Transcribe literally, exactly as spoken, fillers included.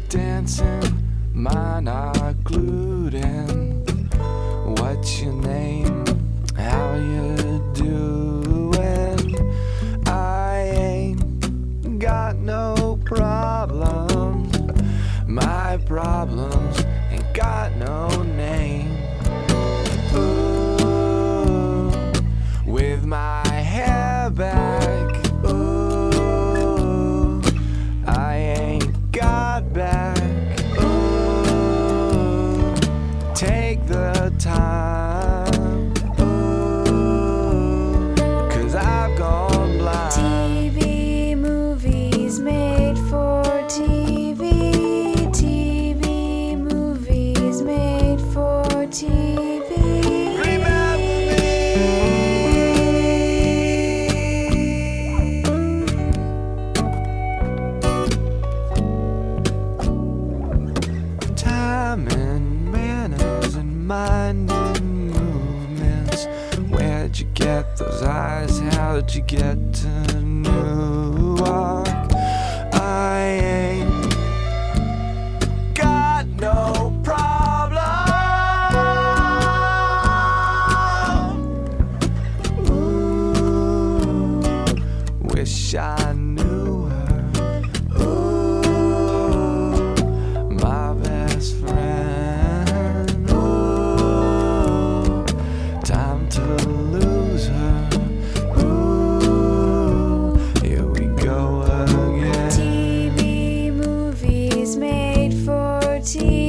dancing, mine are glued in. What's your name? How you doing? I ain't got no problems. My problems ain't got no name. Ooh, with my hair back. Ooh, I ain't got back. Ooh, take the time. Ooh, 'cause I've gone blind. T V movies made for T V. T V movies made for T V. Time and manners and minding movements. Where'd you get those eyes? How'd you get to Newark? I ain't got no problem. Ooh, wish I knew her. Ooh, my best friend. Ooh, time to lose her. Ooh, here we go again. T V movies made for T V.